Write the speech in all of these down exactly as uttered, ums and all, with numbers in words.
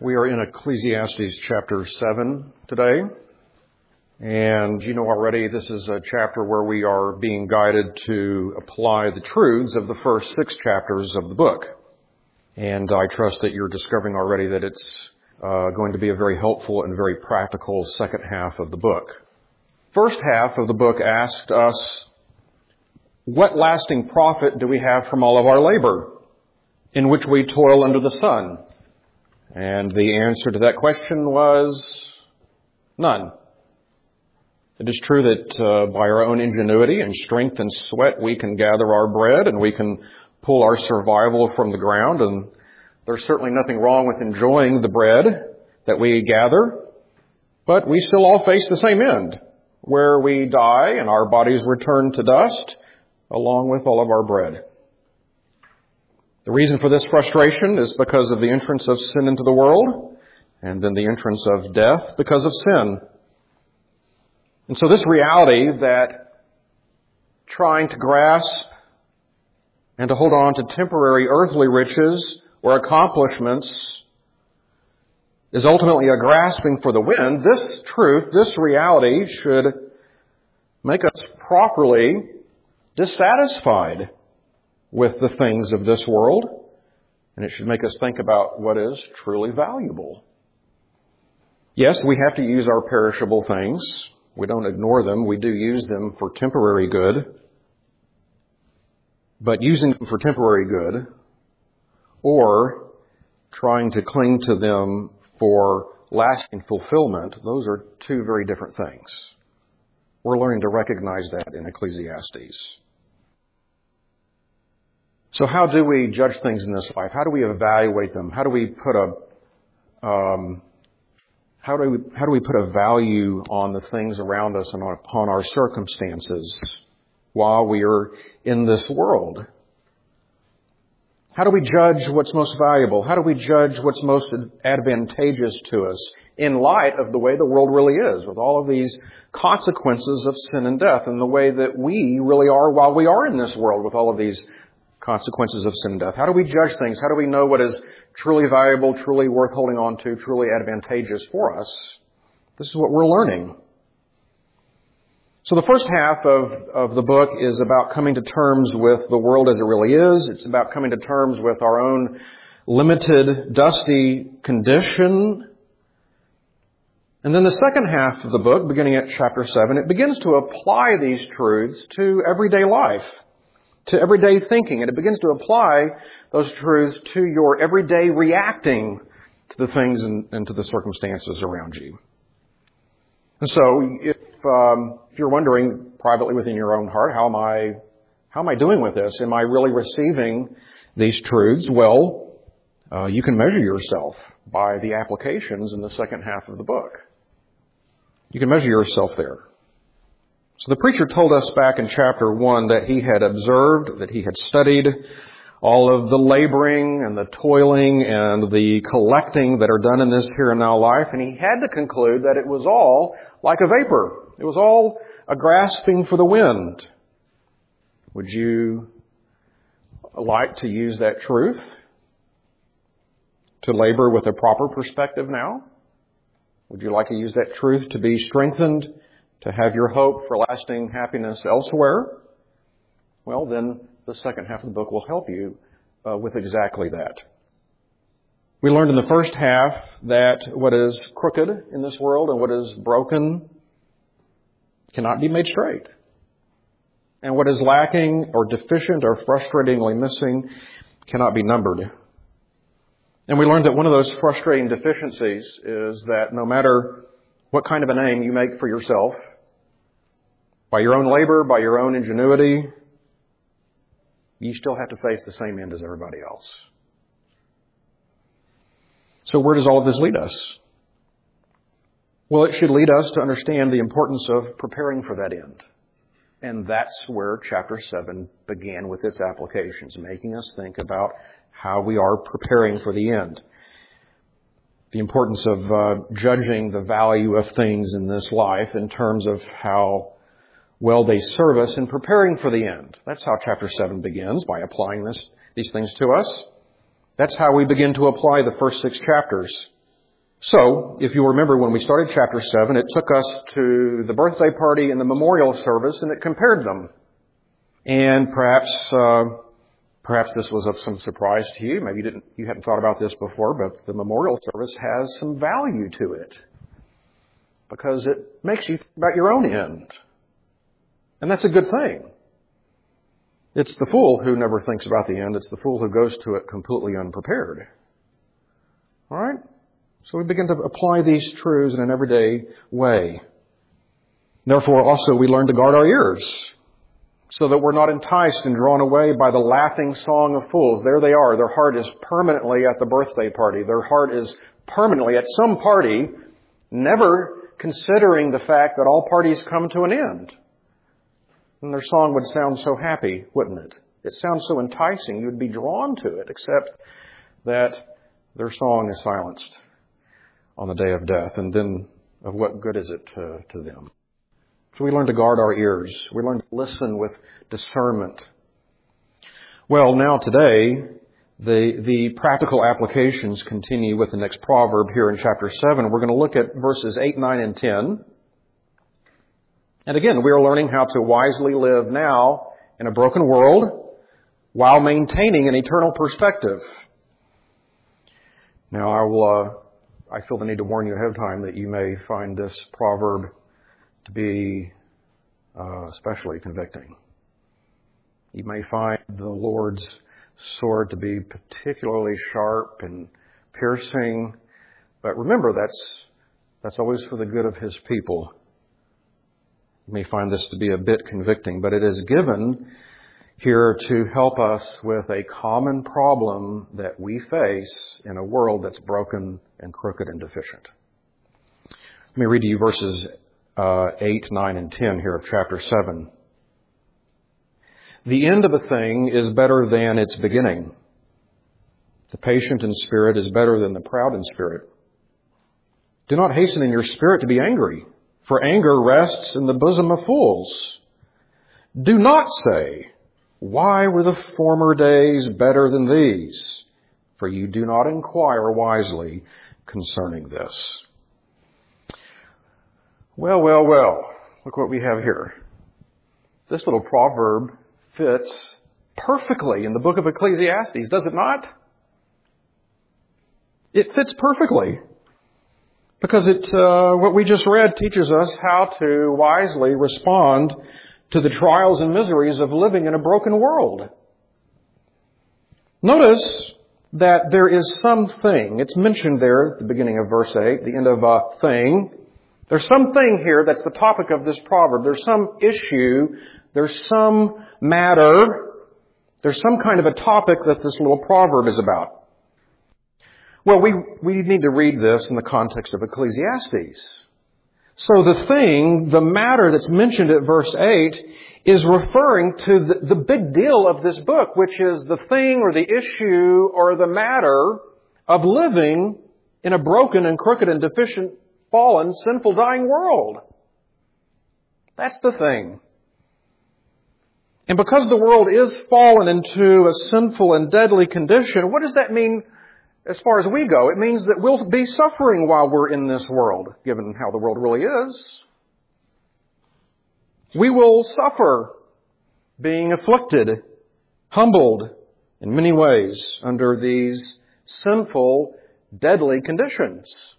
We are in Ecclesiastes chapter seven today, and you know already this is a chapter where we are being guided to apply the truths of the first six chapters of the book. And I trust that you're discovering already that it's uh, going to be a very helpful and very practical second half of the book. First half of the book asked us, what lasting profit do we have from all of our labor, in which we toil under the sun? And the answer to that question was none. It is true that uh, by our own ingenuity and strength and sweat, we can gather our bread and we can pull our survival from the ground. And there's certainly nothing wrong with enjoying the bread that we gather. But we still all face the same end, where we die and our bodies return to dust along with all of our bread. The reason for this frustration is because of the entrance of sin into the world, and then the entrance of death because of sin. And so this reality that trying to grasp and to hold on to temporary earthly riches or accomplishments is ultimately a grasping for the wind, this truth, this reality should make us properly dissatisfied with the things of this world, and it should make us think about what is truly valuable. Yes, we have to use our perishable things. We don't ignore them. We do use them for temporary good. But using them for temporary good or trying to cling to them for lasting fulfillment, those are two very different things. We're learning to recognize that in Ecclesiastes. So how do we judge things in this life? How do we evaluate them? How do we put a um, how do we how do we put a value on the things around us and upon our circumstances while we are in this world? How do we judge what's most valuable? How do we judge what's most advantageous to us in light of the way the world really is, with all of these consequences of sin and death, and the way that we really are while we are in this world with all of these consequences of sin and death? How do we judge things? How do we know what is truly valuable, truly worth holding on to, truly advantageous for us? This is what we're learning. So the first half of, of the book is about coming to terms with the world as it really is. It's about coming to terms with our own limited, dusty condition. And then the second half of the book, beginning at chapter seven, it begins to apply these truths to everyday life, to everyday thinking, and it begins to apply those truths to your everyday reacting to the things and, and to the circumstances around you. And so, if, um, if you're wondering privately within your own heart, how am I, how am I doing with this? Am I really receiving these truths? Well, uh, you can measure yourself by the applications in the second half of the book. You can measure yourself there. So the preacher told us back in chapter one that he had observed, that he had studied all of the laboring and the toiling and the collecting that are done in this here and now life, and he had to conclude that it was all like a vapor. It was all a grasping for the wind. Would you like to use that truth to labor with a proper perspective now? Would you like to use that truth to be strengthened, to have your hope for lasting happiness elsewhere? Well, then the second half of the book will help you uh, with exactly that. We learned in the first half that what is crooked in this world and what is broken cannot be made straight. And what is lacking or deficient or frustratingly missing cannot be numbered. And we learned that one of those frustrating deficiencies is that no matter what kind of a name you make for yourself, by your own labor, by your own ingenuity, you still have to face the same end as everybody else. So where does all of this lead us? Well, it should lead us to understand the importance of preparing for that end. And that's where chapter seven began with its applications, making us think about how we are preparing for the end. The importance of uh, judging the value of things in this life in terms of how well they serve us in preparing for the end. That's how chapter seven begins, by applying this, these things to us. That's how we begin to apply the first six chapters. So, if you remember when we started chapter seven, it took us to the birthday party and the memorial service, and it compared them. And perhaps, uh, perhaps this was of some surprise to you. Maybe you didn't, you hadn't thought about this before, but the memorial service has some value to it because it makes you think about your own end. And that's a good thing. It's the fool who never thinks about the end. It's the fool who goes to it completely unprepared. All right? So we begin to apply these truths in an everyday way. Therefore, also, we learn to guard our ears so that we're not enticed and drawn away by the laughing song of fools. There they are. Their heart is permanently at the birthday party. Their heart is permanently at some party, never considering the fact that all parties come to an end. And their song would sound so happy, wouldn't it? It sounds so enticing. You would be drawn to it, except that their song is silenced on the day of death. And then of what good is it to, to them? So we learn to guard our ears. We learn to listen with discernment. Well, now today, the, the practical applications continue with the next proverb here in chapter seven. We're going to look at verses eight, nine, and ten. And again, we are learning how to wisely live now in a broken world while maintaining an eternal perspective. Now, I will, uh, I feel the need to warn you ahead of time that you may find this proverb to be uh, especially convicting. You may find the Lord's sword to be particularly sharp and piercing, but remember, that's that's always for the good of His people. You may find this to be a bit convicting, but it is given here to help us with a common problem that we face in a world that's broken and crooked and deficient. Let me read to you verses uh, eight, nine, and ten here of chapter seven. The end of a thing is better than its beginning. The patient in spirit is better than the proud in spirit. Do not hasten in your spirit to be angry, for anger rests in the bosom of fools. Do not say, why were the former days better than these? For you do not inquire wisely concerning this. Well, well, well, look what we have here. This little proverb fits perfectly in the book of Ecclesiastes, does it not? It fits perfectly. Because it, uh, what we just read teaches us how to wisely respond to the trials and miseries of living in a broken world. Notice that there is something. It's mentioned there at the beginning of verse eight, the end of a thing. There's something here that's the topic of this proverb. There's some issue. There's some matter. There's some kind of a topic that this little proverb is about. Well, we, we need to read this in the context of Ecclesiastes. So the thing, the matter that's mentioned at verse eight is referring to the, the big deal of this book, which is the thing or the issue or the matter of living in a broken and crooked and deficient, fallen, sinful, dying world. That's the thing. And because the world is fallen into a sinful and deadly condition, what does that mean as far as we go? It means that we'll be suffering while we're in this world, given how the world really is. We will suffer being afflicted, humbled in many ways under these sinful, deadly conditions.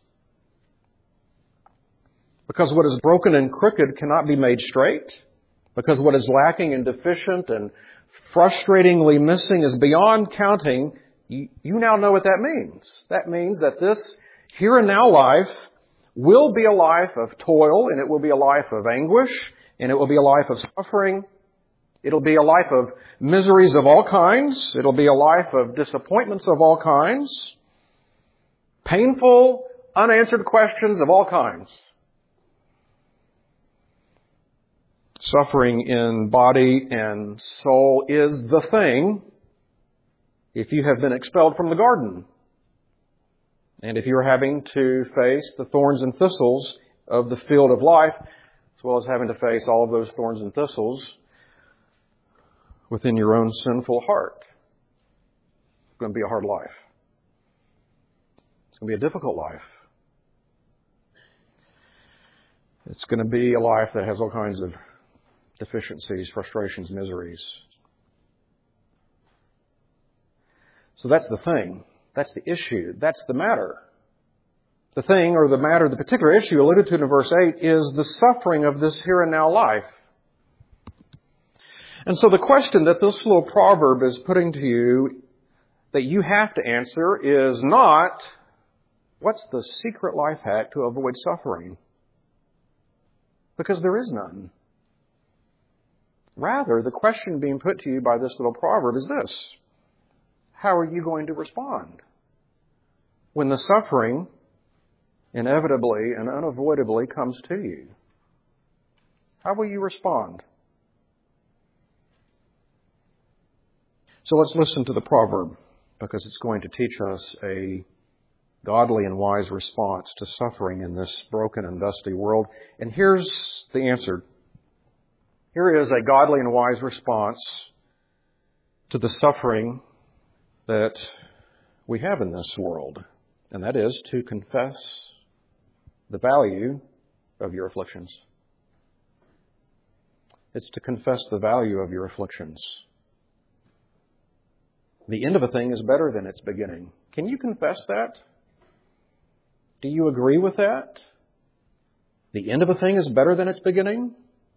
Because what is broken and crooked cannot be made straight. Because what is lacking and deficient and frustratingly missing is beyond counting. You now know what that means. That means that this here and now life will be a life of toil, and it will be a life of anguish, and it will be a life of suffering. It'll be a life of miseries of all kinds. It'll be a life of disappointments of all kinds. Painful, unanswered questions of all kinds. Suffering in body and soul is the thing if you have been expelled from the garden. And if you're having to face the thorns and thistles of the field of life, as well as having to face all of those thorns and thistles within your own sinful heart. It's going to be a hard life. It's going to be a difficult life. It's going to be a life that has all kinds of deficiencies, frustrations, miseries. So that's the thing. That's the issue. That's the matter. The thing or the matter, the particular issue alluded to in verse eight is the suffering of this here and now life. And so the question that this little proverb is putting to you that you have to answer is not, what's the secret life hack to avoid suffering? Because there is none. Rather, the question being put to you by this little proverb is this: how are you going to respond when the suffering inevitably and unavoidably comes to you? How will you respond? So let's listen to the proverb, because it's going to teach us a godly and wise response to suffering in this broken and dusty world. And here's the answer. Here is a godly and wise response to the suffering that we have in this world. And that is to confess the value of your afflictions. It's to confess the value of your afflictions. The end of a thing is better than its beginning. Can you confess that? Do you agree with that? The end of a thing is better than its beginning?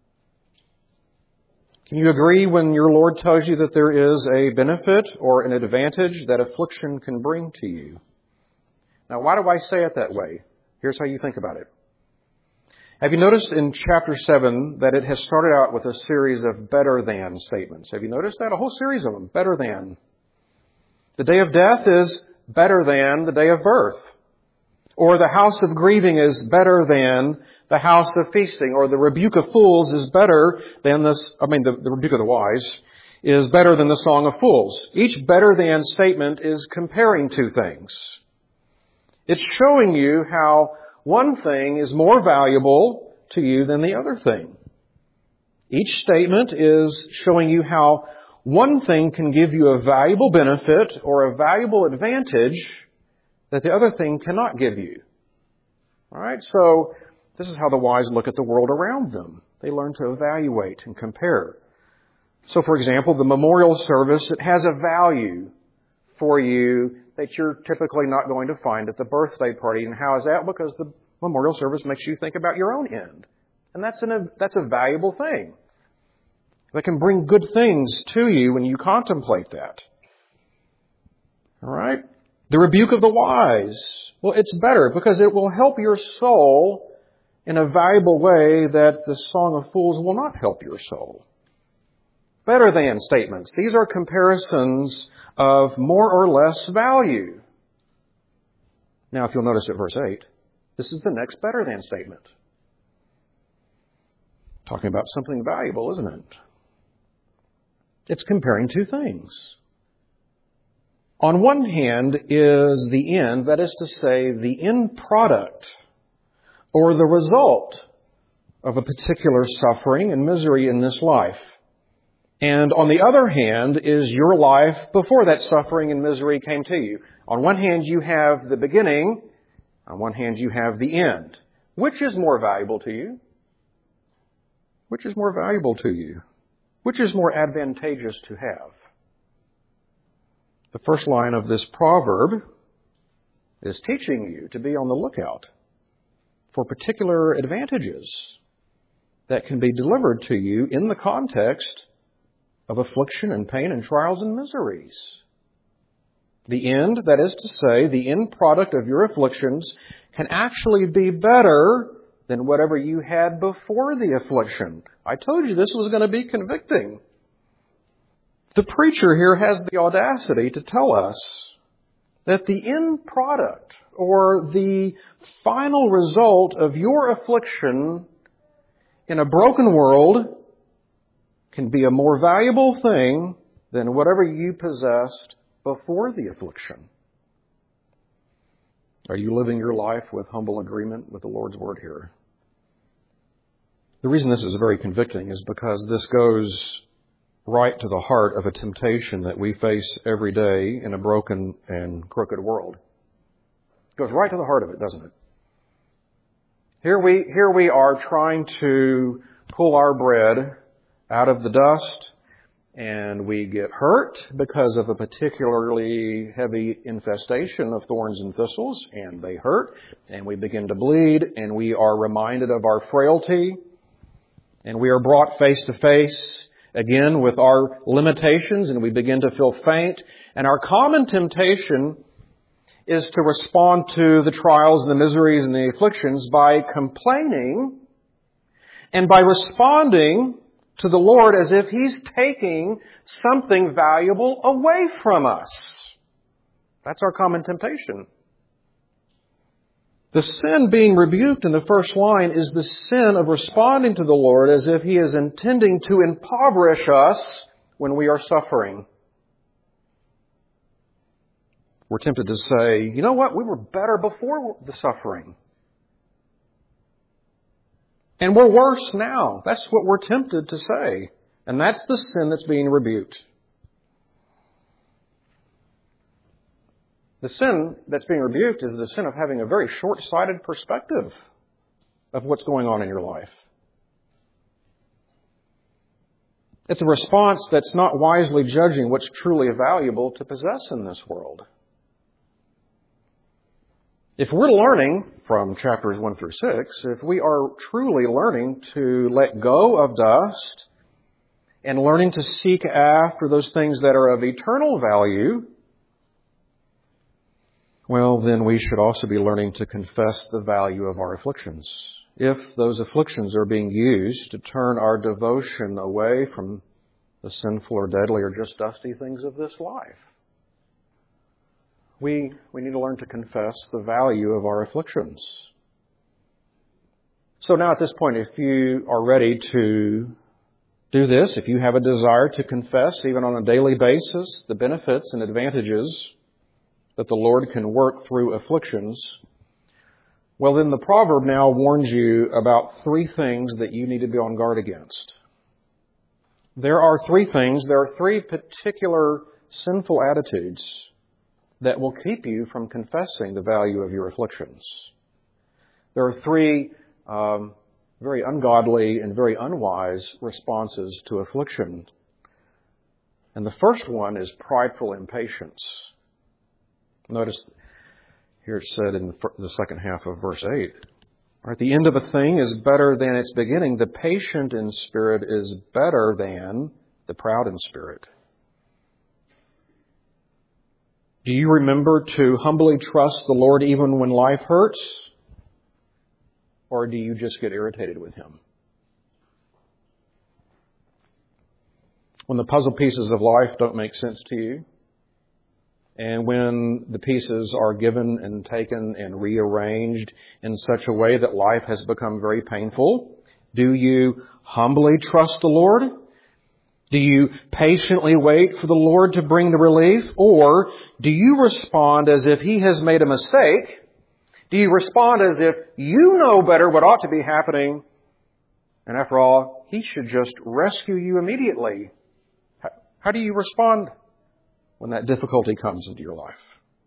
Can you agree when your Lord tells you that there is a benefit or an advantage that affliction can bring to you? Now, why do I say it that way? Here's how you think about it. Have you noticed in chapter seven that it has started out with a series of better than statements? Have you noticed that? A whole series of them. Better than. The day of death is better than the day of birth. Or the house of grieving is better than the house of feasting. Or the rebuke of fools is better than this, I mean, the, the rebuke of the wise is better than the song of fools. Each better than statement is comparing two things. It's showing you how one thing is more valuable to you than the other thing. Each statement is showing you how one thing can give you a valuable benefit or a valuable advantage that the other thing cannot give you. All right, so this is how the wise look at the world around them. They learn to evaluate and compare. So, for example, the memorial service, it has a value for you that you're typically not going to find at the birthday party. And how is that? Because the memorial service makes you think about your own end. And that's, an, that's a valuable thing. That can bring good things to you when you contemplate that. All right? The rebuke of the wise. Well, it's better because it will help your soul in a valuable way that the song of fools will not help your soul. Better than statements. These are comparisons of more or less value. Now, if you'll notice at verse eight, this is the next better than statement. Talking about something valuable, isn't it? It's comparing two things. On one hand is the end, that is to say, the end product or the result of a particular suffering and misery in this life. And on the other hand is your life before that suffering and misery came to you. On one hand you have the beginning, on one hand you have the end. Which is more valuable to you? Which is more valuable to you? Which is more advantageous to have? The first line of this proverb is teaching you to be on the lookout for particular advantages that can be delivered to you in the context of affliction and pain and trials and miseries. The end, that is to say, the end product of your afflictions can actually be better than whatever you had before the affliction. I told you this was going to be convicting. The preacher here has the audacity to tell us that the end product or the final result of your affliction in a broken world can be a more valuable thing than whatever you possessed before the affliction. Are you living your life with humble agreement with the Lord's word here? The reason this is very convicting is because this goes right to the heart of a temptation that we face every day in a broken and crooked world. It goes right to the heart of it, doesn't it? Here we, here we are trying to pull our bread out of the dust, and we get hurt because of a particularly heavy infestation of thorns and thistles, and they hurt, and we begin to bleed, and we are reminded of our frailty, and we are brought face to face again with our limitations, and we begin to feel faint, and our common temptation is to respond to the trials and the miseries and the afflictions by complaining and by responding to the Lord as if He's taking something valuable away from us. That's our common temptation. The sin being rebuked in the first line is the sin of responding to the Lord as if He is intending to impoverish us when we are suffering. We're tempted to say, you know what, we were better before the suffering. And we're worse now. That's what we're tempted to say. And that's the sin that's being rebuked. The sin that's being rebuked is the sin of having a very short-sighted perspective of what's going on in your life. It's a response that's not wisely judging what's truly valuable to possess in this world. If we're learning from chapters one through six, if we are truly learning to let go of dust and learning to seek after those things that are of eternal value, well, then we should also be learning to confess the value of our afflictions. If those afflictions are being used to turn our devotion away from the sinful or deadly or just dusty things of this life, We, we need to learn to confess the value of our afflictions. So now at this point, if you are ready to do this, if you have a desire to confess even on a daily basis the benefits and advantages that the Lord can work through afflictions, well then the proverb now warns you about three things that you need to be on guard against. There are three things, there are three particular sinful attitudes that will keep you from confessing the value of your afflictions. There are three um, very ungodly and very unwise responses to affliction. And the first one is prideful impatience. Notice here it's said in the second half of verse eight. Right, the end of a thing is better than its beginning. The patient in spirit is better than the proud in spirit. Do you remember to humbly trust the Lord even when life hurts? Or do you just get irritated with Him? When the puzzle pieces of life don't make sense to you, and when the pieces are given and taken and rearranged in such a way that life has become very painful, do you humbly trust the Lord? Do you patiently wait for the Lord to bring the relief? Or do you respond as if He has made a mistake? Do you respond as if you know better what ought to be happening? And after all, He should just rescue you immediately. How do you respond when that difficulty comes into your life?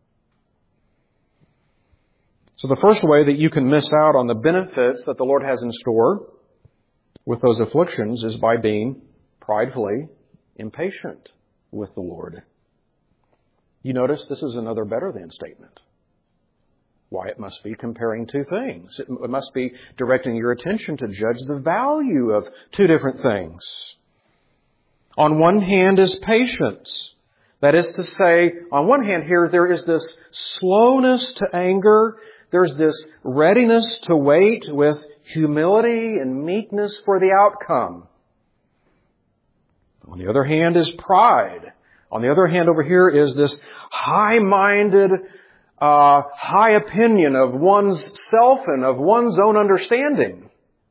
So the first way that you can miss out on the benefits that the Lord has in store with those afflictions is by being pridefully impatient with the Lord. You notice this is another better than statement. Why, it must be comparing two things. It must be directing your attention to judge the value of two different things. On one hand is patience. That is to say, on one hand here, there is this slowness to anger. There's this readiness to wait with humility and meekness for the outcome. On the other hand is pride. On the other hand over here is this high-minded, uh, high opinion of one's self and of one's own understanding.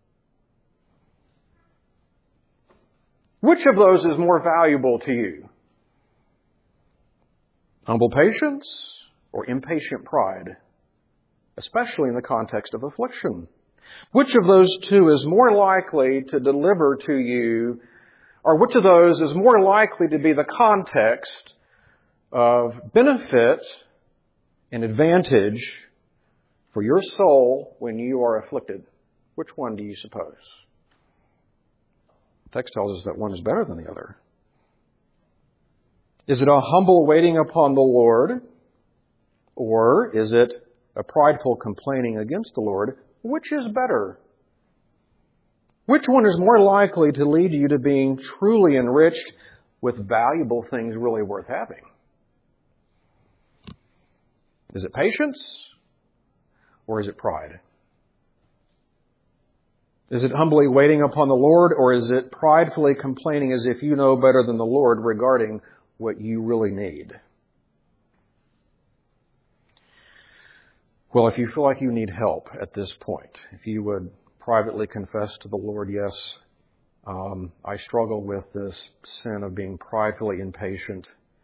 Which of those is more valuable to you? Humble patience or impatient pride? Especially in the context of affliction. Which of those two is more likely to deliver to you, or which of those is more likely to be the context of benefit and advantage for your soul when you are afflicted? Which one do you suppose? The text tells us that one is better than the other. Is it a humble waiting upon the Lord? Or is it a prideful complaining against the Lord? Which is better? Which one is more likely to lead you to being truly enriched with valuable things really worth having? Is it patience? Or is it pride? Is it humbly waiting upon the Lord? Or is it pridefully complaining as if you know better than the Lord regarding what you really need? Well, if you feel like you need help at this point, if you would privately confess to the Lord, yes, um, I struggle with this sin of being pridefully impatient,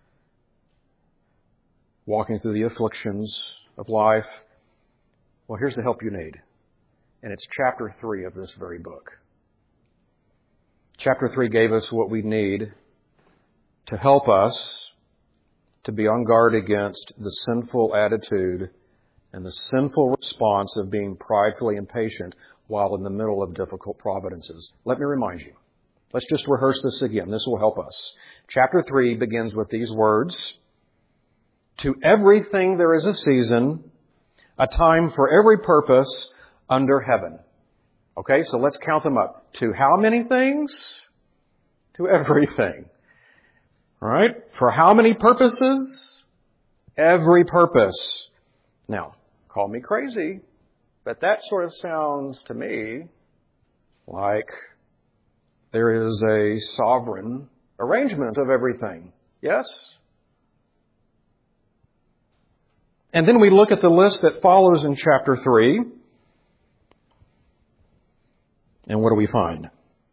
walking through the afflictions of life. Well, here's the help you need. And it's chapter three of this very book. Chapter three gave us what we need to help us to be on guard against the sinful attitude and the sinful response of being pridefully impatient while in the middle of difficult providences. Let me remind you. Let's just rehearse this again. This will help us. Chapter three begins with these words. To everything there is a season, a time for every purpose under heaven. Okay, so let's count them up. To how many things? To everything. All right? For how many purposes? Every purpose. Now, call me crazy, but that sort of sounds to me like there is a sovereign arrangement of everything. Yes? And then we look at the list that follows in chapter three. And what do we find?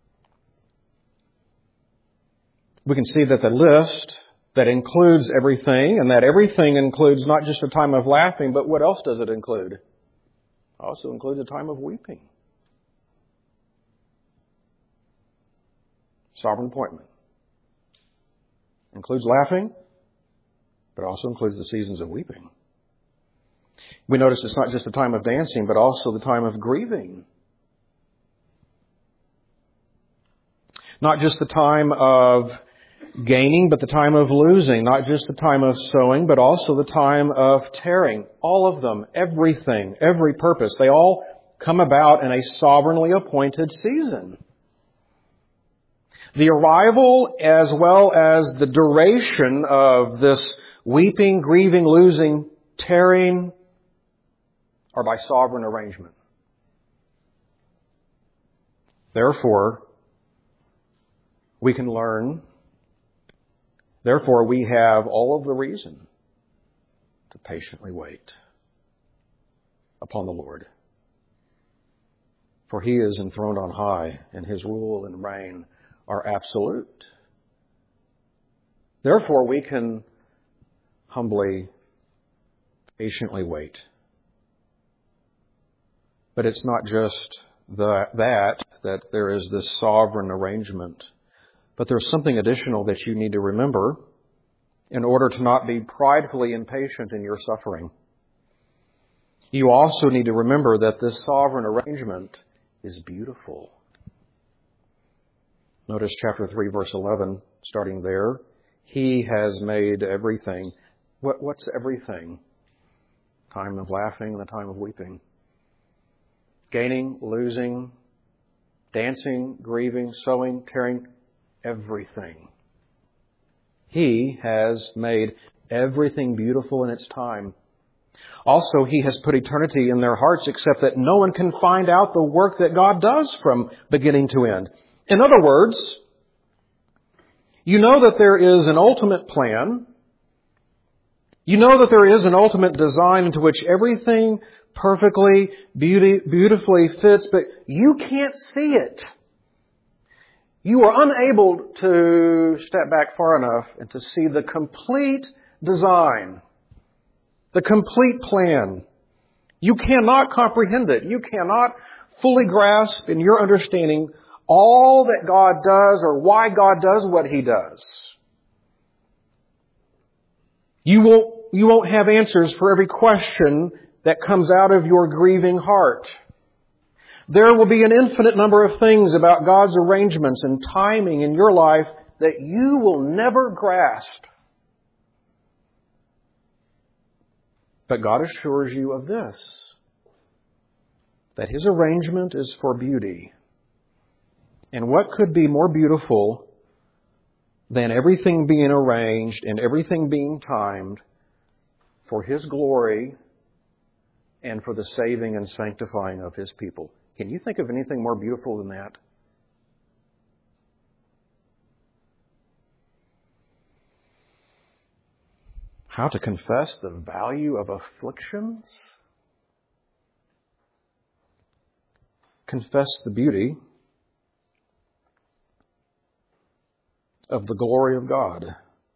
We can see that the list that includes everything, and that everything includes not just a time of laughing, but what else does it include? It also includes a time of weeping. Sovereign appointment. Includes laughing, but also includes the seasons of weeping. We notice it's not just the time of dancing, but also the time of grieving. Not just the time of gaining, but the time of losing. Not just the time of sowing, but also the time of tearing. All of them, everything, every purpose, they all come about in a sovereignly appointed season. The arrival as well as the duration of this weeping, grieving, losing, tearing are by sovereign arrangement. Therefore, we can learn, therefore we have all of the reason to patiently wait upon the Lord. For He is enthroned on high, and His rule and reign are absolute. Therefore we can humbly, patiently wait. But it's not just the, that, that there is this sovereign arrangement. But there's something additional that you need to remember in order to not be pridefully impatient in your suffering. You also need to remember that this sovereign arrangement is beautiful. Notice chapter three, verse eleven, starting there. He has made everything. What, what's everything? Time of laughing and the time of weeping. Gaining, losing, dancing, grieving, sowing, tearing, everything. He has made everything beautiful in its time. Also, He has put eternity in their hearts, except that no one can find out the work that God does from beginning to end. In other words, you know that there is an ultimate plan. You know that there is an ultimate design into which everything perfectly, beauty, beautifully fits, but you can't see it. You are unable to step back far enough and to see the complete design, the complete plan. You cannot comprehend it. You cannot fully grasp in your understanding all that God does or why God does what He does. You won't, you won't have answers for every question that comes out of your grieving heart. There will be an infinite number of things about God's arrangements and timing in your life that you will never grasp. But God assures you of this, that His arrangement is for beauty. And what could be more beautiful than everything being arranged and everything being timed for His glory and for the saving and sanctifying of His people? Can you think of anything more beautiful than that? How to confess the value of afflictions? Confess the beauty of the glory of God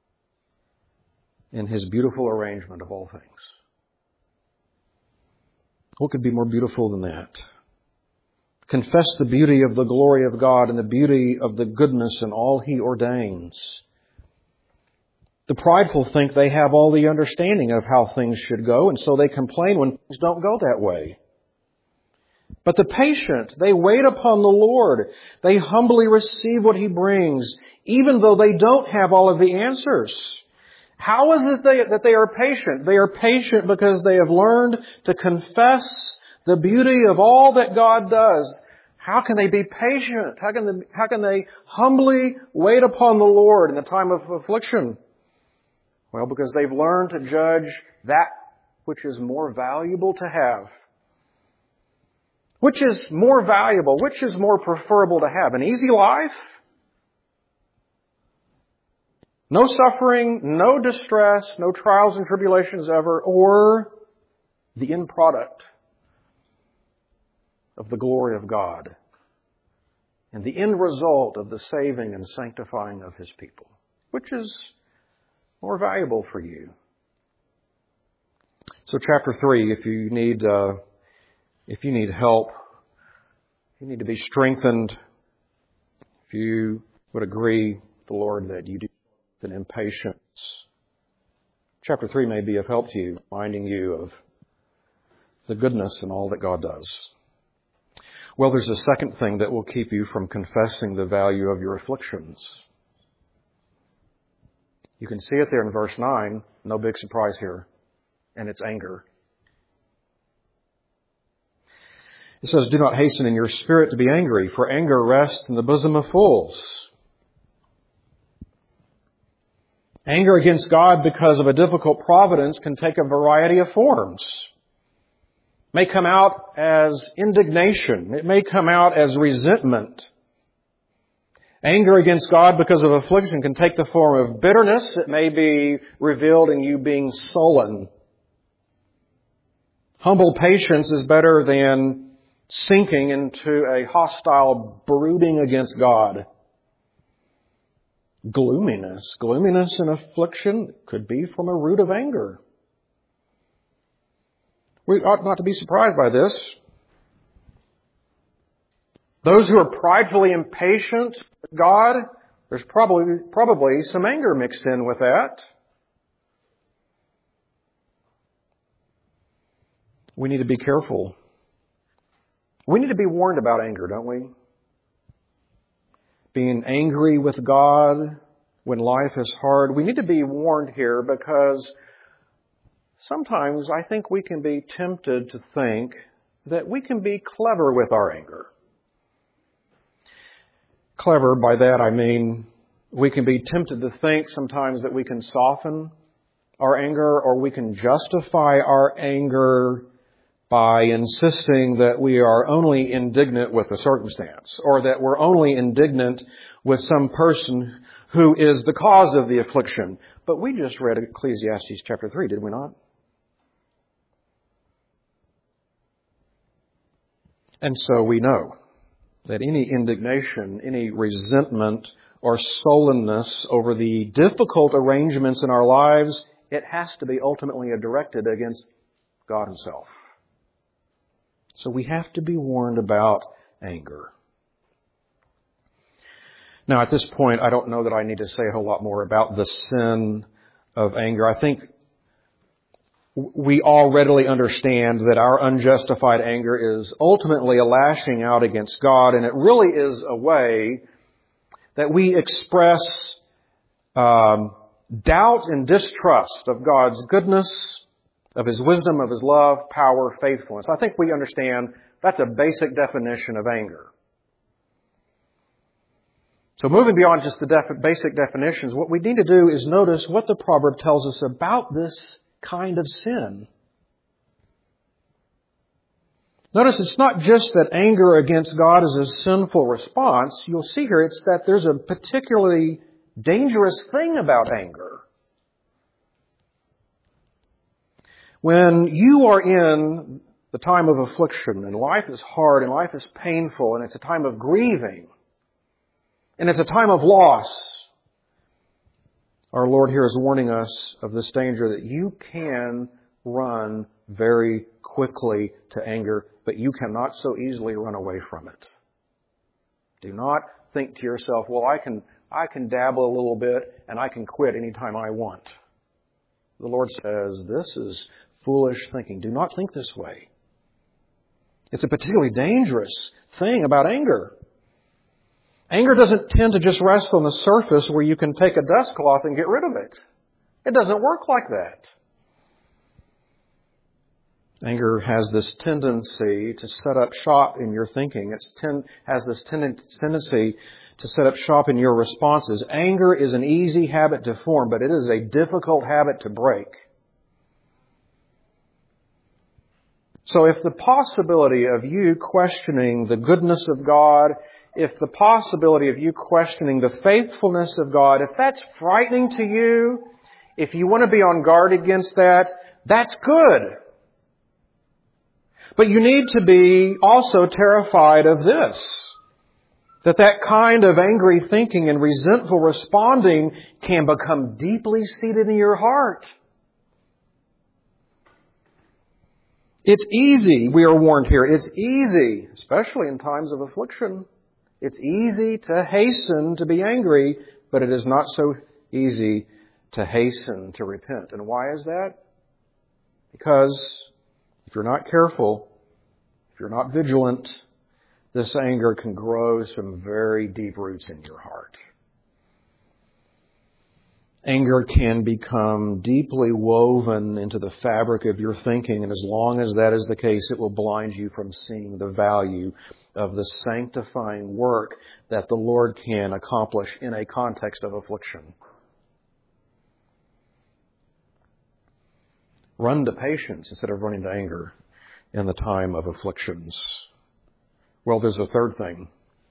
in His beautiful arrangement of all things. What could be more beautiful than that? Confess the beauty of the glory of God and the beauty of the goodness in all He ordains. The prideful think they have all the understanding of how things should go, and so they complain when things don't go that way. But the patient, they wait upon the Lord. They humbly receive what He brings, even though they don't have all of the answers. How is it they, that they are patient? They are patient because they have learned to confess the beauty of all that God does. How can they be patient? How can they, how can they humbly wait upon the Lord in the time of affliction? Well, because they've learned to judge that which is more valuable to have. Which is more valuable? Which is more preferable to have? An easy life? No suffering, no distress, no trials and tribulations ever, or the end product of the glory of God and the end result of the saving and sanctifying of His people? Which is more valuable for you? So chapter three, if you need, uh, if you need help, if you need to be strengthened, if you would agree with the Lord that you do with an impatience, chapter three may be of help to you, reminding you of the goodness in all that God does. Well, there's a second thing that will keep you from confessing the value of your afflictions. You can see it there in verse nine. No big surprise here. And it's anger. It says, do not hasten in your spirit to be angry, for anger rests in the bosom of fools. Anger against God because of a difficult providence can take a variety of forms. It may come out as indignation. It may come out as resentment. Anger against God because of affliction can take the form of bitterness. It may be revealed in you being sullen. Humble patience is better than sinking into a hostile brooding against God. Gloominess. Gloominess and affliction could be from a root of anger. We ought not to be surprised by this. Those who are pridefully impatient with God, there's probably, probably some anger mixed in with that. We need to be careful. We need to be warned about anger, don't we? Being angry with God when life is hard. We need to be warned here because sometimes I think we can be tempted to think that we can be clever with our anger. Clever, by that I mean we can be tempted to think sometimes that we can soften our anger, or we can justify our anger by insisting that we are only indignant with a circumstance, or that we're only indignant with some person who is the cause of the affliction. But we just read Ecclesiastes chapter three, did we not? And so we know that any indignation, any resentment or sullenness over the difficult arrangements in our lives, it has to be ultimately directed against God Himself. So we have to be warned about anger. Now, at this point, I don't know that I need to say a whole lot more about the sin of anger. I think we all readily understand that our unjustified anger is ultimately a lashing out against God, and it really is a way that we express um, doubt and distrust of God's goodness, of His wisdom, of His love, power, faithfulness. I think we understand that's a basic definition of anger. So moving beyond just the def- basic definitions, what we need to do is notice what the proverb tells us about this kind of sin. Notice it's not just that anger against God is a sinful response. You'll see here it's that there's a particularly dangerous thing about anger. When you are in the time of affliction and life is hard and life is painful and it's a time of grieving and it's a time of loss, our Lord here is warning us of this danger that you can run very quickly to anger, but you cannot so easily run away from it. Do not think to yourself, well, I can I can dabble a little bit and I can quit anytime I want. The Lord says, this is foolish thinking. Do not think this way. It's a particularly dangerous thing about anger. Anger doesn't tend to just rest on the surface where you can take a dust cloth and get rid of it. It doesn't work like that. Anger has this tendency to set up shop in your thinking. It ten, has this ten, tendency to set up shop in your responses. Anger is an easy habit to form, but it is a difficult habit to break. So if the possibility of you questioning the goodness of God, if the possibility of you questioning the faithfulness of God, if that's frightening to you, if you want to be on guard against that, that's good. But you need to be also terrified of this, that that kind of angry thinking and resentful responding can become deeply seated in your heart. It's easy, we are warned here, it's easy, especially in times of affliction. It's easy to hasten to be angry, but it is not so easy to hasten to repent. And why is that? Because if you're not careful, if you're not vigilant, this anger can grow some very deep roots in your heart. Anger can become deeply woven into the fabric of your thinking, and as long as that is the case, it will blind you from seeing the value of the sanctifying work that the Lord can accomplish in a context of affliction. Run to patience instead of running to anger in the time of afflictions. Well, there's a third thing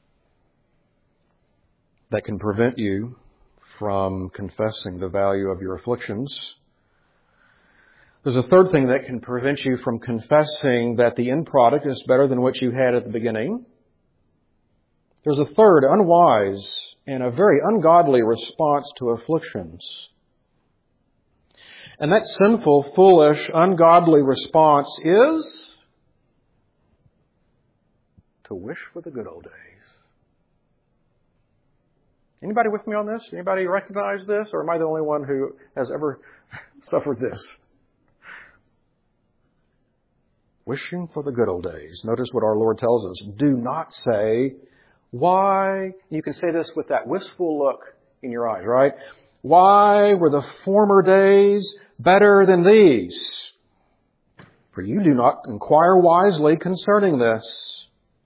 that can prevent you from confessing the value of your afflictions. There's a third thing that can prevent you from confessing that the end product is better than what you had at the beginning. There's a third unwise and a very ungodly response to afflictions. And that sinful, foolish, ungodly response is to wish for the good old days. Anybody with me on this? Anybody recognize this? Or am I the only one who has ever suffered this? Wishing for the good old days. Notice what our Lord tells us. Do not say, why? You can say this with that wistful look in your eyes, right? Why were the former days better than these? For you do not inquire wisely concerning this.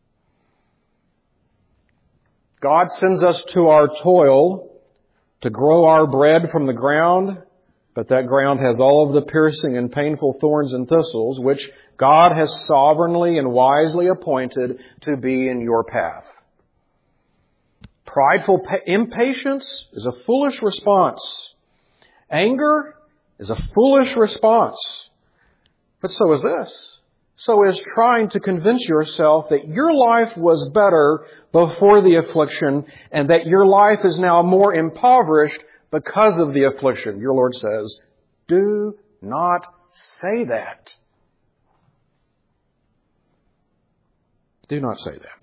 God sends us to our toil to grow our bread from the ground, but that ground has all of the piercing and painful thorns and thistles, which God has sovereignly and wisely appointed to be in your path. Prideful impatience is a foolish response. Anger is a foolish response. But so is this. So is trying to convince yourself that your life was better before the affliction and that your life is now more impoverished because of the affliction. Your Lord says, do not say that. Do not say that.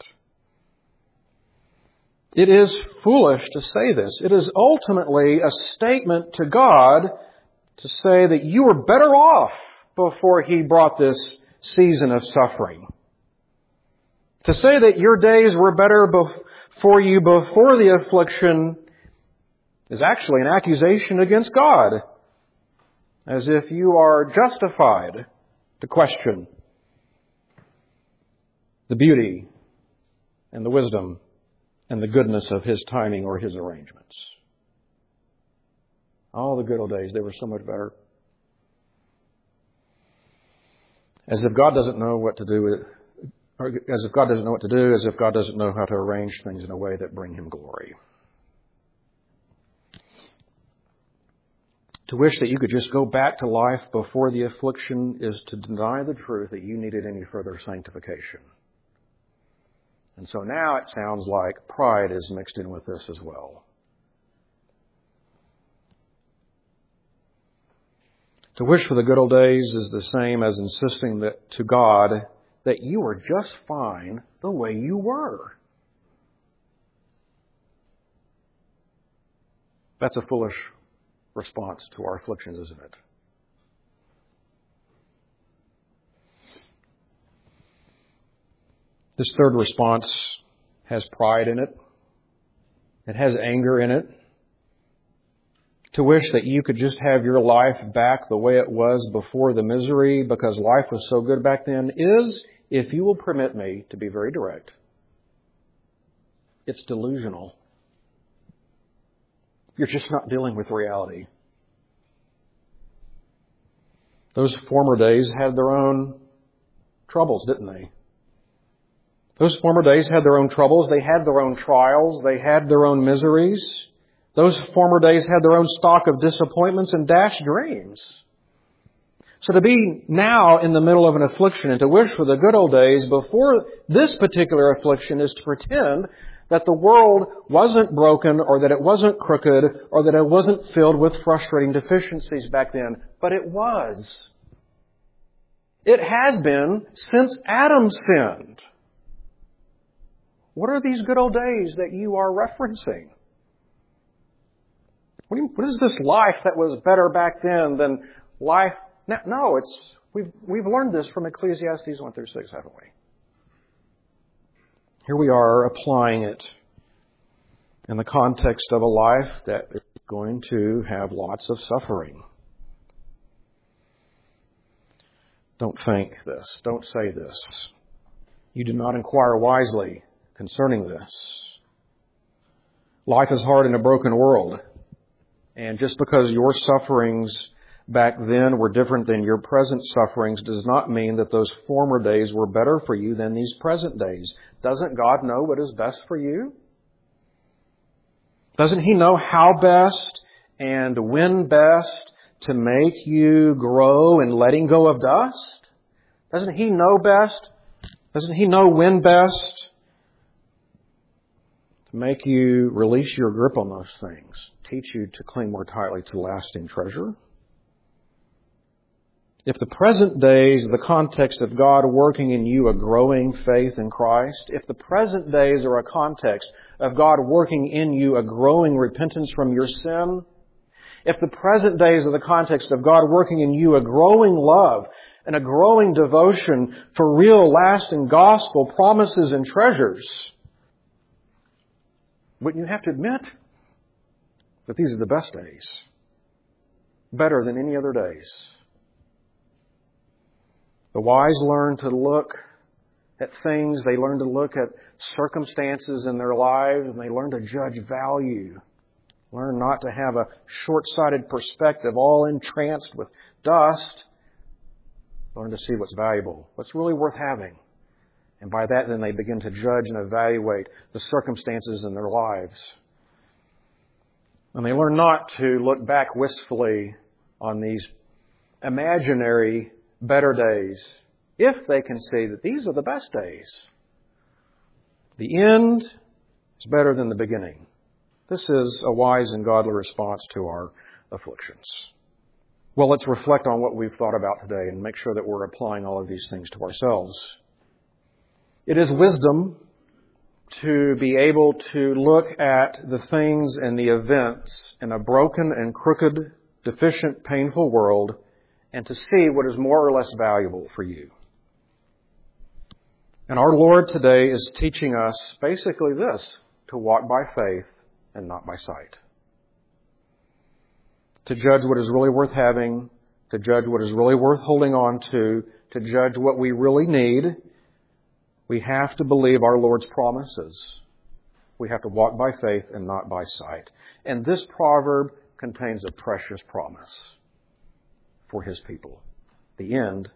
It is foolish to say this. It is ultimately a statement to God to say that you are better off before He brought this season of suffering. To say that your days were better for you before the affliction is actually an accusation against God, as if you are justified to question the beauty and the wisdom and the goodness of His timing or His arrangements. All the good old days, they were so much better. As if God doesn't know what to do with, or as if God doesn't know what to do, as if God doesn't know how to arrange things in a way that bring Him glory. To wish that you could just go back to life before the affliction is to deny the truth that you needed any further sanctification. And so now it sounds like pride is mixed in with this as well. To wish for the good old days is the same as insisting that to God that you were just fine the way you were. That's a foolish response to our afflictions, isn't it? This third response has pride in it. It has anger in it. To wish that you could just have your life back the way it was before the misery because life was so good back then is, if you will permit me to be very direct, it's delusional. You're just not dealing with reality. Those former days had their own troubles, didn't they? Those former days had their own troubles. They had their own trials. They had their own miseries. Those former days had their own stock of disappointments and dashed dreams. So to be now in the middle of an affliction and to wish for the good old days before this particular affliction is to pretend that the world wasn't broken or that it wasn't crooked or that it wasn't filled with frustrating deficiencies back then. But it was. It has been since Adam sinned. What are these good old days that you are referencing? What, do you, what is this life that was better back then than life now? No, it's we've we've learned this from Ecclesiastes one through six, haven't we? Here we are applying it in the context of a life that is going to have lots of suffering. Don't think this. Don't say this. You do not inquire wisely concerning this. Life is hard in a broken world. And just because your sufferings back then were different than your present sufferings does not mean that those former days were better for you than these present days. Doesn't God know what is best for you? Doesn't He know how best and when best to make you grow in letting go of dust? Doesn't He know best? Doesn't He know when best to make you release your grip on those things? Teach you to cling more tightly to lasting treasure? If the present days are the context of God working in you a growing faith in Christ, if the present days are a context of God working in you a growing repentance from your sin, if the present days are the context of God working in you a growing love and a growing devotion for real lasting gospel promises and treasures, wouldn't you have to admit that these are the best days? Better than any other days. The wise learn to look at things. They learn to look at circumstances in their lives, and they learn to judge value. Learn not to have a short-sighted perspective, all entranced with dust. Learn to see what's valuable, what's really worth having. And by that, then they begin to judge and evaluate the circumstances in their lives. And they learn not to look back wistfully on these imaginary better days if they can see that these are the best days. The end is better than the beginning. This is a wise and godly response to our afflictions. Well, let's reflect on what we've thought about today and make sure that we're applying all of these things to ourselves. It is wisdom to be able to look at the things and the events in a broken and crooked, deficient, painful world and to see what is more or less valuable for you. And our Lord today is teaching us basically this, to walk by faith and not by sight. To judge what is really worth having, to judge what is really worth holding on to, to judge what we really need, we have to believe our Lord's promises. We have to walk by faith and not by sight. And this proverb contains a precious promise for His people. The end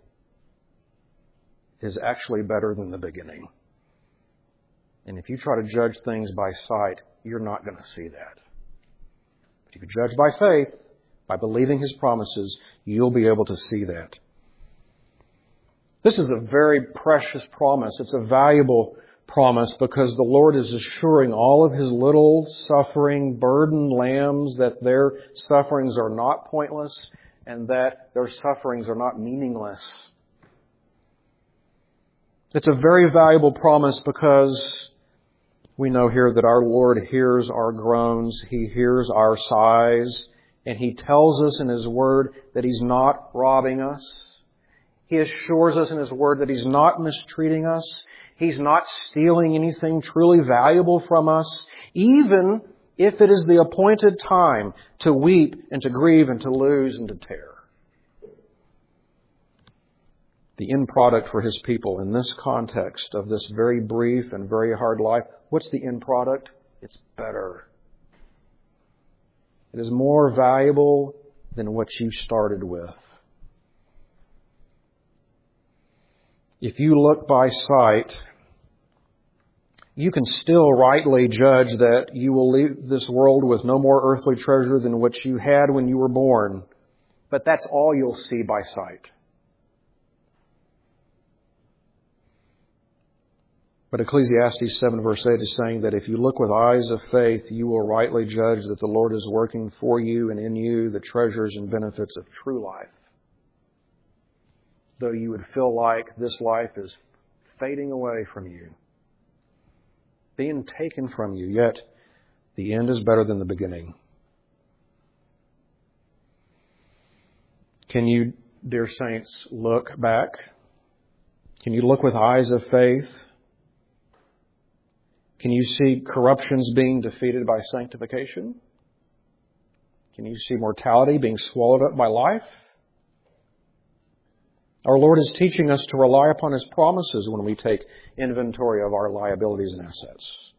is actually better than the beginning. And if you try to judge things by sight, you're not going to see that. But if you judge by faith, by believing His promises, you'll be able to see that. This is a very precious promise. It's a valuable promise because the Lord is assuring all of His little suffering, burdened lambs that their sufferings are not pointless and that their sufferings are not meaningless. It's a very valuable promise because we know here that our Lord hears our groans, He hears our sighs, and He tells us in His Word that He's not robbing us. He assures us in His Word that He's not mistreating us. He's not stealing anything truly valuable from us, even if it is the appointed time to weep and to grieve and to lose and to tear. The end product for His people in this context of this very brief and very hard life, what's the end product? It's better. It is more valuable than what you started with. If you look by sight, you can still rightly judge that you will leave this world with no more earthly treasure than what you had when you were born. But that's all you'll see by sight. But Ecclesiastes seven verse eight is saying that if you look with eyes of faith, you will rightly judge that the Lord is working for you and in you the treasures and benefits of true life. Though you would feel like this life is fading away from you, being taken from you, yet the end is better than the beginning. Can you, dear saints, look back? Can you look with eyes of faith? Can you see corruptions being defeated by sanctification? Can you see mortality being swallowed up by life? Our Lord is teaching us to rely upon His promises when we take inventory of our liabilities and assets.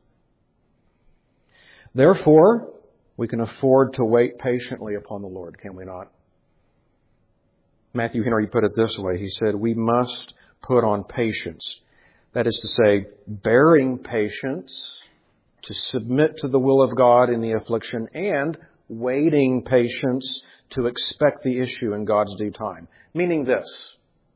Therefore, we can afford to wait patiently upon the Lord, can we not? Matthew Henry put it this way. He said, we must put on patience. That is to say, bearing patience to submit to the will of God in the affliction and waiting patience to expect the issue in God's due time. Meaning this,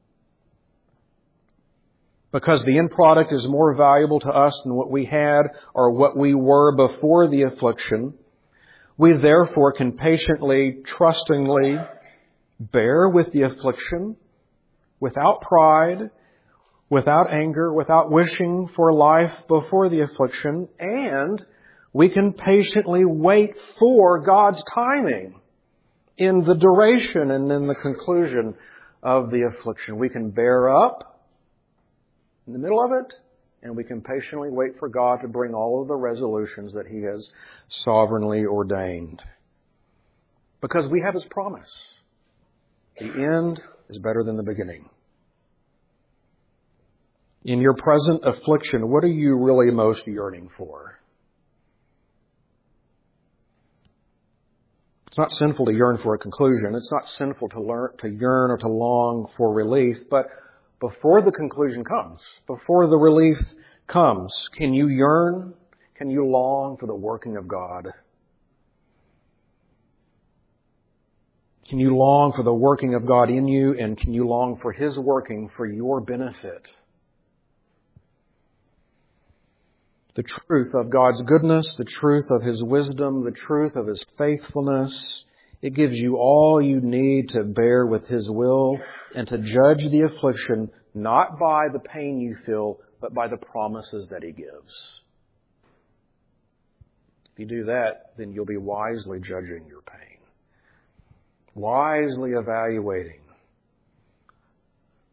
because the end product is more valuable to us than what we had or what we were before the affliction, we therefore can patiently, trustingly bear with the affliction without pride, without anger, without wishing for life before the affliction, and we can patiently wait for God's timing in the duration and in the conclusion of the affliction. We can bear up in the middle of it, and we can patiently wait for God to bring all of the resolutions that He has sovereignly ordained. Because we have His promise. The end is better than the beginning. In your present affliction, what are you really most yearning for? It's not sinful to yearn for a conclusion. It's not sinful to learn, to yearn or to long for relief. But before the conclusion comes, before the relief comes, can you yearn? Can you long for the working of God? Can you long for the working of God in you? And can you long for His working for your benefit? The truth of God's goodness, the truth of His wisdom, the truth of His faithfulness, it gives you all you need to bear with His will and to judge the affliction not by the pain you feel, but by the promises that He gives. If you do that, then you'll be wisely judging your pain, wisely evaluating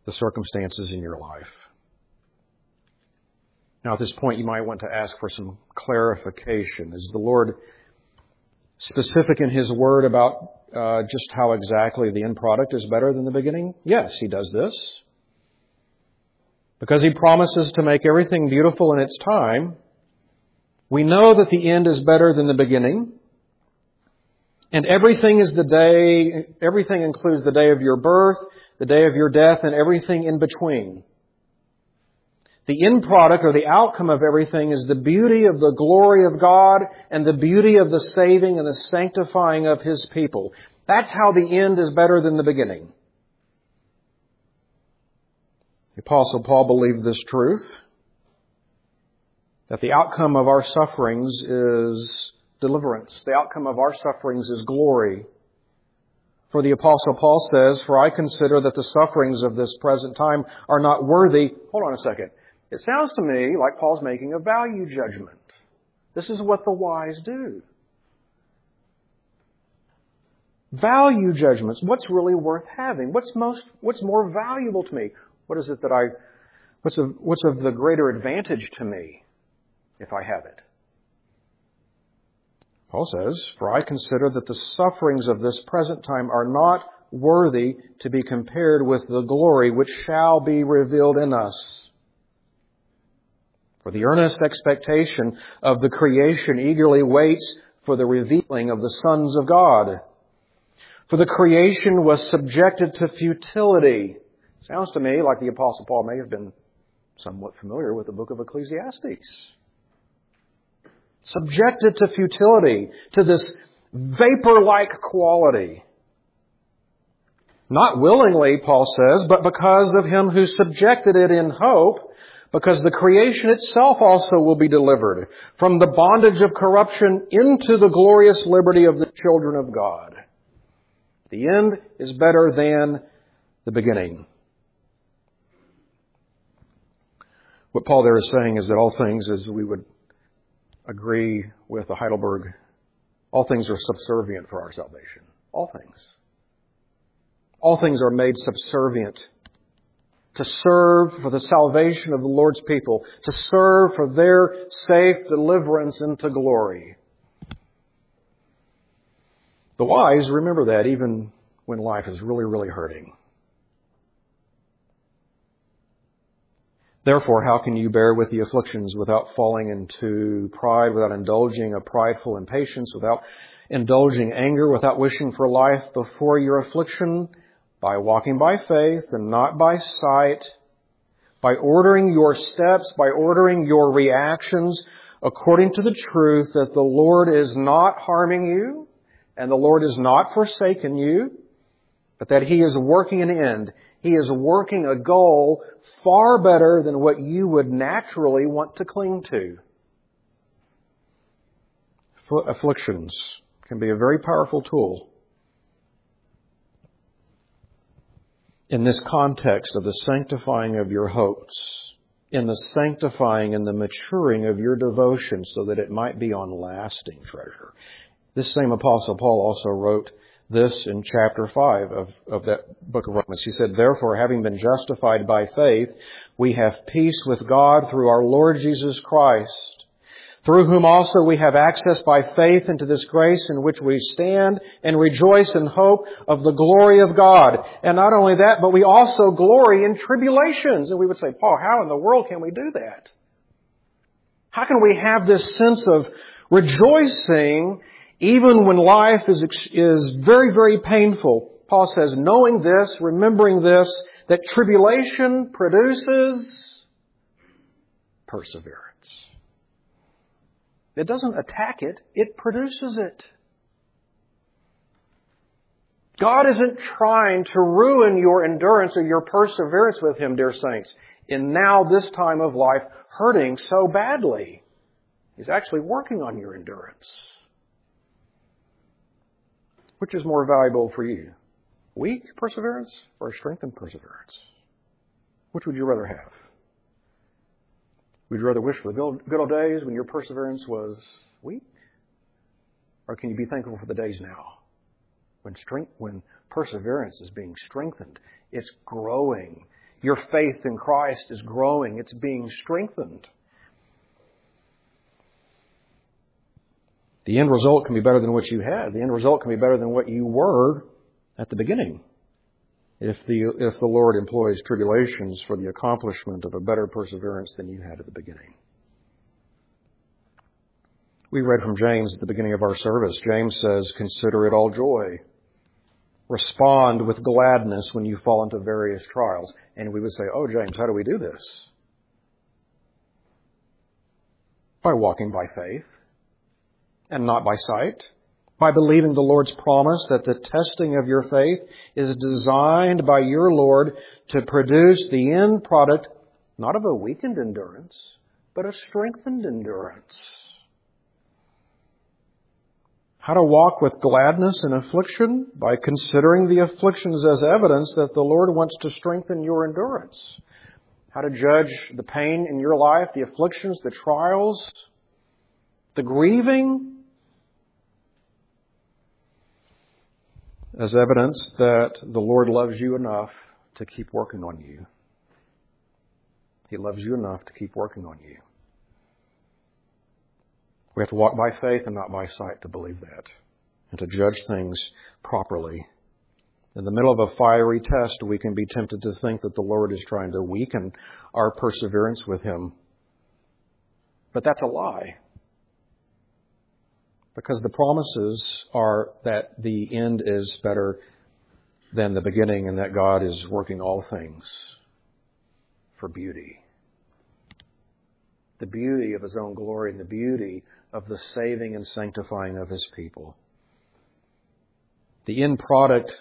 the circumstances in your life. Now, at this point, you might want to ask for some clarification. Is the Lord specific in His Word about uh, just how exactly the end product is better than the beginning? Yes, He does this. Because He promises to make everything beautiful in its time, we know that the end is better than the beginning. And everything is the day, everything includes the day of your birth, the day of your death, and everything in between. The end product or the outcome of everything is the beauty of the glory of God and the beauty of the saving and the sanctifying of His people. That's how the end is better than the beginning. The Apostle Paul believed this truth, that the outcome of our sufferings is deliverance. The outcome of our sufferings is glory. For the Apostle Paul says, "For I consider that the sufferings of this present time are not worthy." Hold on a second. It sounds to me like Paul's making a value judgment. This is what the wise do. Value judgments. What's really worth having? What's most, what's more valuable to me? What is it that I, what's of, what's of the greater advantage to me if I have it? Paul says, "For I consider that the sufferings of this present time are not worthy to be compared with the glory which shall be revealed in us. For the earnest expectation of the creation eagerly waits for the revealing of the sons of God. For the creation was subjected to futility." Sounds to me like the Apostle Paul may have been somewhat familiar with the book of Ecclesiastes. Subjected to futility, to this vapor-like quality. Not willingly, Paul says, but because of Him who subjected it in hope, because the creation itself also will be delivered from the bondage of corruption into the glorious liberty of the children of God. The end is better than the beginning. What Paul there is saying is that all things, as we would agree with the Heidelberg, all things are subservient for our salvation. All things. All things are made subservient to serve for the salvation of the Lord's people, to serve for their safe deliverance into glory. The wise remember that even when life is really, really hurting. Therefore, how can you bear with the afflictions without falling into pride, without indulging a prideful impatience, without indulging anger, without wishing for life before your affliction? By walking by faith and not by sight, by ordering your steps, by ordering your reactions according to the truth that the Lord is not harming you and the Lord is not forsaken you, but that He is working an end. He is working a goal far better than what you would naturally want to cling to. Afflictions can be a very powerful tool in this context of the sanctifying of your hopes, in the sanctifying and the maturing of your devotion so that it might be on lasting treasure. This same Apostle Paul also wrote this in chapter five of, of that book of Romans. He said, "Therefore, having been justified by faith, we have peace with God through our Lord Jesus Christ, through whom also we have access by faith into this grace in which we stand and rejoice in hope of the glory of God." And not only that, but we also glory in tribulations. And we would say, "Paul, how in the world can we do that? How can we have this sense of rejoicing even when life is, is very, very painful?" Paul says, knowing this, remembering this, that tribulation produces perseverance. It doesn't attack it, it produces it. God isn't trying to ruin your endurance or your perseverance with Him, dear saints, in now this time of life hurting so badly. He's actually working on your endurance. Which is more valuable for you? Weak perseverance or strengthened perseverance? Which would you rather have? Would you rather wish for the good old days when your perseverance was weak? Or can you be thankful for the days now when strength, when perseverance is being strengthened? It's growing. Your faith in Christ is growing. It's being strengthened. The end result can be better than what you had. The end result can be better than what you were at the beginning. If the, if the Lord employs tribulations for the accomplishment of a better perseverance than you had at the beginning. We read from James at the beginning of our service. James says, consider it all joy. Respond with gladness when you fall into various trials. And we would say, oh, James, how do we do this? By walking by faith and not by sight. By believing the Lord's promise that the testing of your faith is designed by your Lord to produce the end product, not of a weakened endurance, but a strengthened endurance. How to walk with gladness in affliction? By considering the afflictions as evidence that the Lord wants to strengthen your endurance. How to judge the pain in your life, the afflictions, the trials, the grieving, as evidence that the Lord loves you enough to keep working on you. He loves you enough to keep working on you. We have to walk by faith and not by sight to believe that, and to judge things properly. In the middle of a fiery test, we can be tempted to think that the Lord is trying to weaken our perseverance with Him. But that's a lie. Because the promises are that the end is better than the beginning and that God is working all things for beauty. The beauty of His own glory and the beauty of the saving and sanctifying of His people. The end product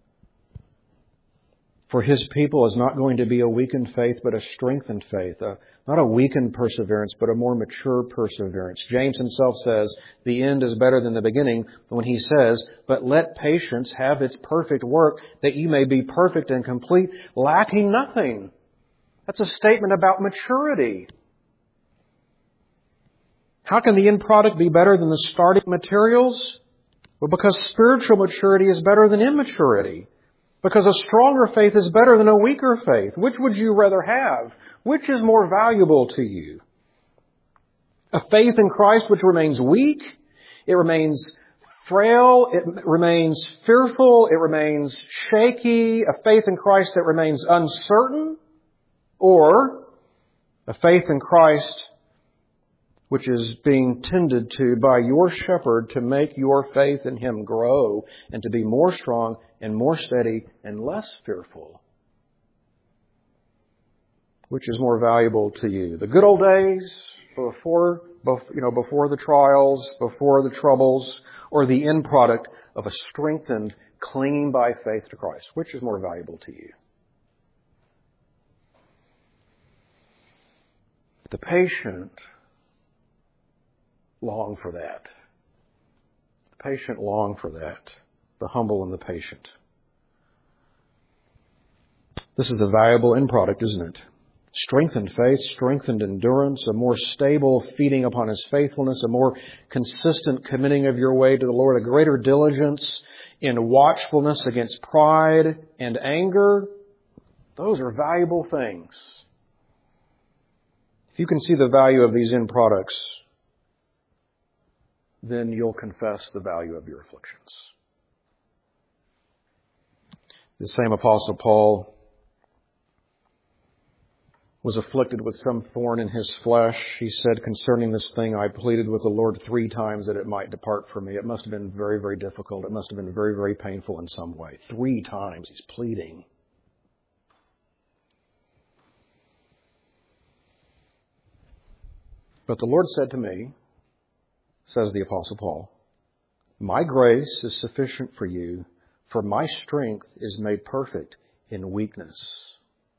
for His people is not going to be a weakened faith, but a strengthened faith. A, not a weakened perseverance, but a more mature perseverance. James himself says, the end is better than the beginning, when he says, but let patience have its perfect work, that you may be perfect and complete, lacking nothing. That's a statement about maturity. How can the end product be better than the starting materials? Well, because spiritual maturity is better than immaturity. Because a stronger faith is better than a weaker faith. Which would you rather have? Which is more valuable to you? A faith in Christ which remains weak, it remains frail, it remains fearful, it remains shaky, a faith in Christ that remains uncertain, or a faith in Christ which is being tended to by your shepherd to make your faith in Him grow and to be more strong and more steady and less fearful. Which is more valuable to you? The good old days before, you know, before the trials, before the troubles, or the end product of a strengthened clinging by faith to Christ? Which is more valuable to you? The patient long for that. The patient long for that. The humble and the patient. This is a valuable end product, isn't it? Strengthened faith, strengthened endurance, a more stable feeding upon His faithfulness, a more consistent committing of your way to the Lord, a greater diligence in watchfulness against pride and anger. Those are valuable things. If you can see the value of these end products, then you'll confess the value of your afflictions. The same Apostle Paul was afflicted with some thorn in his flesh. He said, concerning this thing, I pleaded with the Lord three times that it might depart from me. It must have been very, very difficult. It must have been very, very painful in some way. Three times he's pleading. But the Lord said to me, says the Apostle Paul, my grace is sufficient for you, for my strength is made perfect in weakness.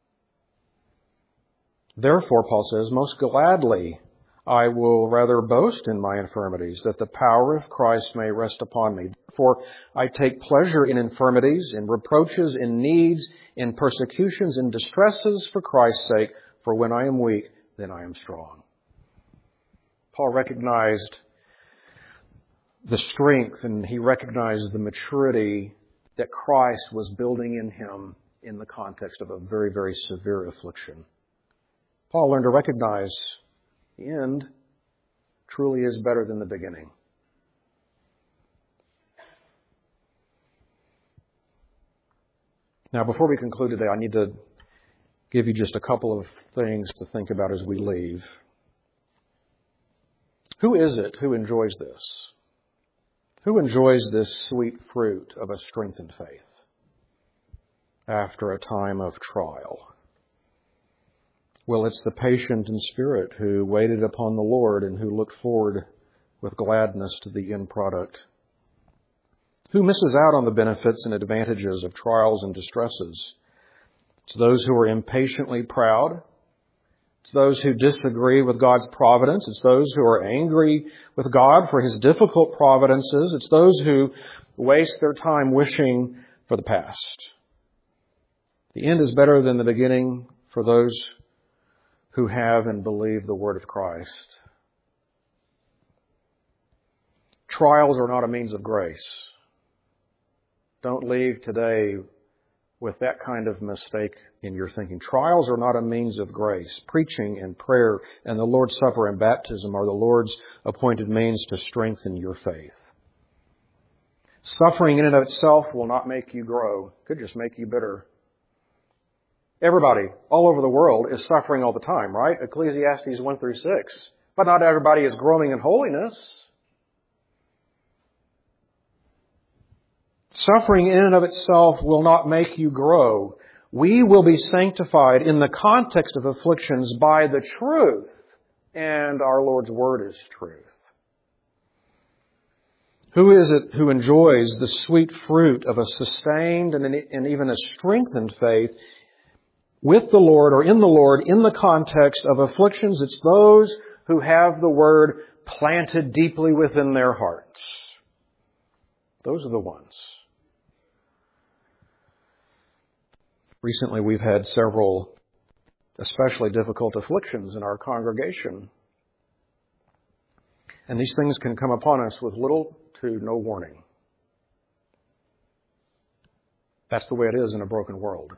Therefore, Paul says, most gladly I will rather boast in my infirmities, that the power of Christ may rest upon me. For I take pleasure in infirmities, in reproaches, in needs, in persecutions, in distresses for Christ's sake. For when I am weak, then I am strong. Paul recognized the strength and he recognized the maturity that Christ was building in him in the context of a very, very severe affliction. Paul learned to recognize the end truly is better than the beginning. Now, before we conclude today, I need to give you just a couple of things to think about as we leave. Who is it who enjoys this? Who enjoys this sweet fruit of a strengthened faith after a time of trial? Well, it's the patient in spirit who waited upon the Lord and who looked forward with gladness to the end product. Who misses out on the benefits and advantages of trials and distresses? It's those who are impatiently proud. It's those who disagree with God's providence. It's those who are angry with God for His difficult providences. It's those who waste their time wishing for the past. The end is better than the beginning for those who have and believe the word of Christ. Trials are not a means of grace. Don't leave today with that kind of mistake in your thinking. Trials are not a means of grace. Preaching and prayer and the Lord's Supper and baptism are the Lord's appointed means to strengthen your faith. Suffering in and of itself will not make you grow. It could just make you bitter. Everybody all over the world is suffering all the time, right? Ecclesiastes one through six. But not everybody is growing in holiness. Suffering in and of itself will not make you grow. We will be sanctified in the context of afflictions by the truth, and our Lord's Word is truth. Who is it who enjoys the sweet fruit of a sustained and, and even a strengthened faith with the Lord or in the Lord in the context of afflictions? It's those who have the Word planted deeply within their hearts. Those are the ones. Recently, we've had several especially difficult afflictions in our congregation. And these things can come upon us with little to no warning. That's the way it is in a broken world.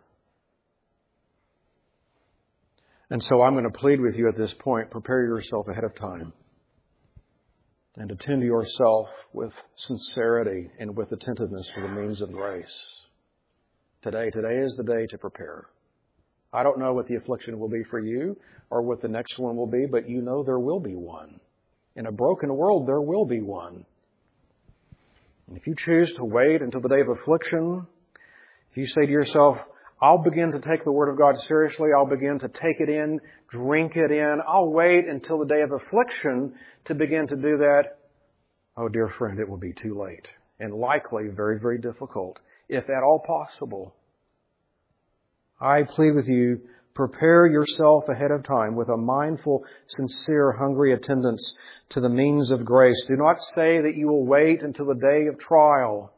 And so I'm going to plead with you at this point, prepare yourself ahead of time and attend to yourself with sincerity and with attentiveness to the means of grace. Today, today is the day to prepare. I don't know what the affliction will be for you or what the next one will be, but you know there will be one. In a broken world, there will be one. And if you choose to wait until the day of affliction, if you say to yourself, I'll begin to take the Word of God seriously, I'll begin to take it in, drink it in, I'll wait until the day of affliction to begin to do that, oh dear friend, it will be too late. And likely very, very difficult, if at all possible. I plead with you, prepare yourself ahead of time with a mindful, sincere, hungry attendance to the means of grace. Do not say that you will wait until the day of trial.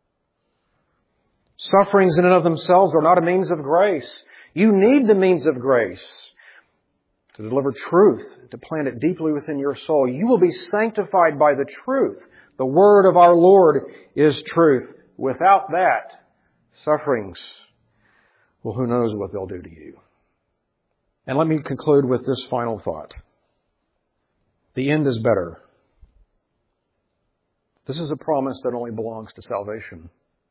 Sufferings in and of themselves are not a means of grace. You need the means of grace to deliver truth, to plant it deeply within your soul. You will be sanctified by the truth. The Word of our Lord is truth. Without that, sufferings, well, who knows what they'll do to you. And let me conclude with this final thought. The end is better. This is a promise that only belongs to salvation.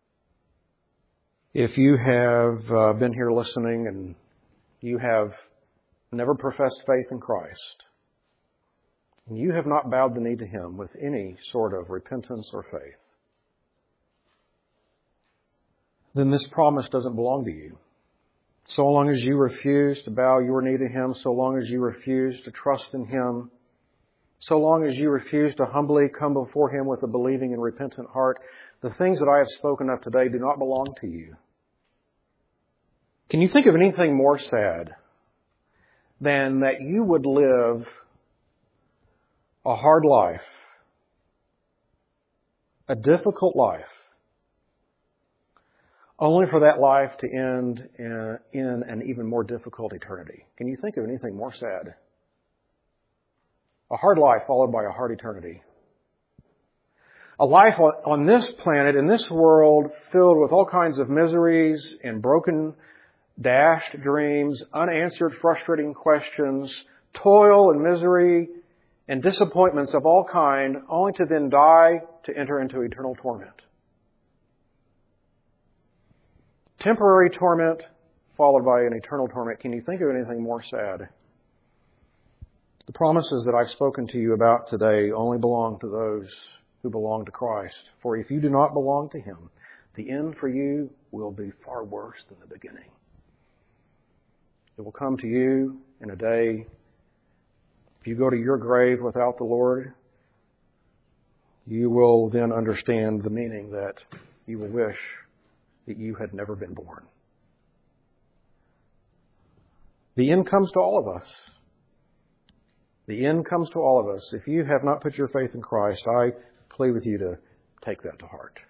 If you have uh, been here listening and you have never professed faith in Christ, and you have not bowed the knee to Him with any sort of repentance or faith, then this promise doesn't belong to you. So long as you refuse to bow your knee to Him, so long as you refuse to trust in Him, so long as you refuse to humbly come before Him with a believing and repentant heart, the things that I have spoken of today do not belong to you. Can you think of anything more sad than that you would live a hard life, a difficult life, only for that life to end in, in an even more difficult eternity? Can you think of anything more sad? A hard life followed by a hard eternity. A life on this planet, in this world, filled with all kinds of miseries and broken, dashed dreams, unanswered, frustrating questions, toil and misery, and disappointments of all kind, only to then die to enter into eternal torment. Temporary torment followed by an eternal torment. Can you think of anything more sad? The promises that I've spoken to you about today only belong to those who belong to Christ. For if you do not belong to Him, the end for you will be far worse than the beginning. It will come to you in a day. If you go to your grave without the Lord, you will then understand the meaning that you will wish that you had never been born. The end comes to all of us. The end comes to all of us. If you have not put your faith in Christ, I plead with you to take that to heart.